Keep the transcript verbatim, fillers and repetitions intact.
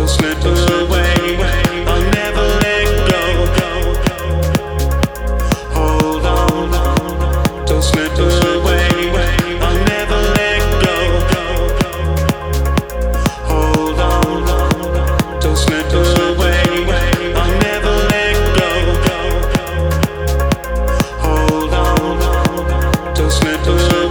Don't slip away. I'll never let go. Hold on. Don't slip away. I'll never let go. Hold on. Don't slip away. I'll never let go. Hold on. Don't slip away.